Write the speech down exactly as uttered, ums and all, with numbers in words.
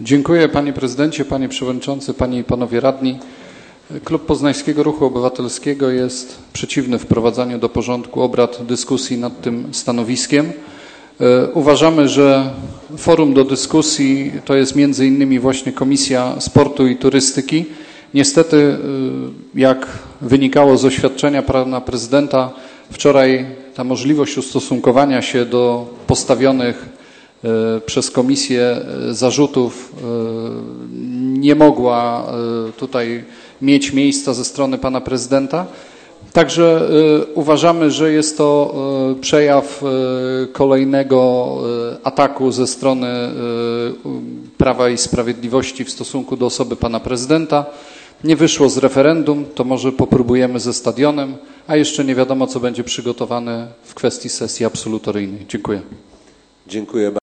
Dziękuję panie prezydencie, panie przewodniczący, panie i panowie radni. Klub Poznańskiego Ruchu Obywatelskiego jest przeciwny wprowadzaniu do porządku obrad dyskusji nad tym stanowiskiem. Uważamy, że forum do dyskusji to jest między innymi właśnie Komisja Sportu i Turystyki. Niestety, jak wynikało z oświadczenia pana prezydenta, wczoraj ta możliwość ustosunkowania się do postawionych przez komisję zarzutów nie mogła tutaj mieć miejsca ze strony pana prezydenta. Także uważamy, że jest to przejaw kolejnego ataku ze strony Prawa i Sprawiedliwości w stosunku do osoby pana prezydenta. Nie wyszło z referendum, to może popróbujemy ze stadionem, a jeszcze nie wiadomo, co będzie przygotowane w kwestii sesji absolutoryjnej. Dziękuję. Dziękuję bardzo.